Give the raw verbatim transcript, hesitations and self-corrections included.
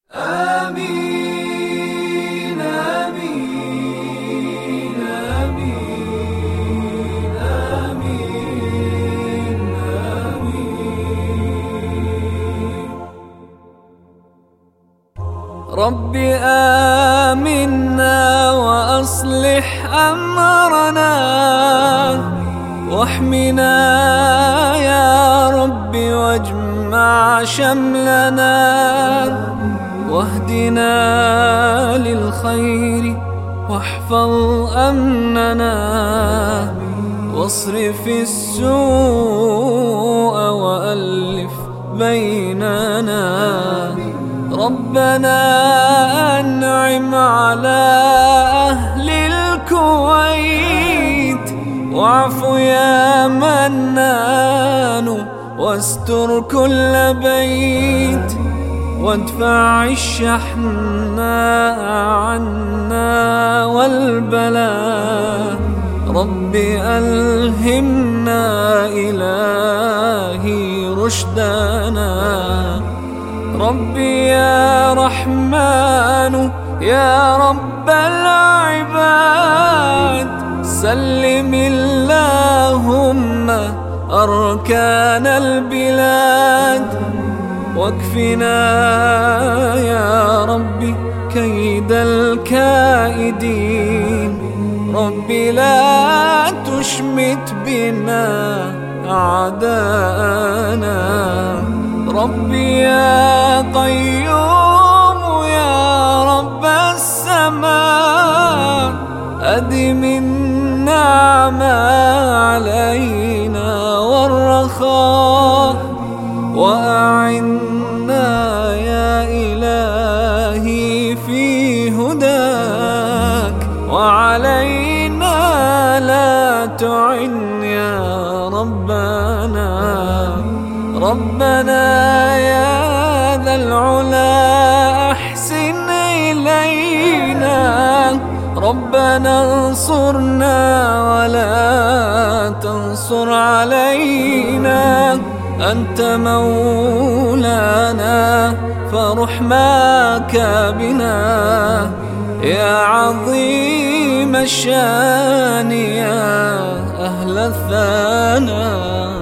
آمين آمين آمين آمين آمين. رب آمنا وأصلح أمرنا واحمنا يا رب واجمع شملنا واهدنا للخير واحفظ أمننا واصرف السوء وألف بيننا. ربنا أنعم على أهل الكويت واعف يا منان واستر كل بيت وادفع الشحن عنا والبلاء. رب ألهمنا إلهي رشدنا. ربي يا رحمن يا رب العباد سلم اللهم أركان البلاد واكفنا يا ربي كيد الكائدين. ربي لا تشمت بنا أعداءنا. ربي يا قيوم يا رب السماء أدم النعمة علينا والرخاء وأعنا يا إلهي في هداك وعلينا لا تعن يا ربنا. ربنا يا ذا العلا أحسن إلينا. ربنا انصرنا ولا تنصر علينا. أنت مولانا فرحماك بنا يا عظيم الشان يا أهل الثناء.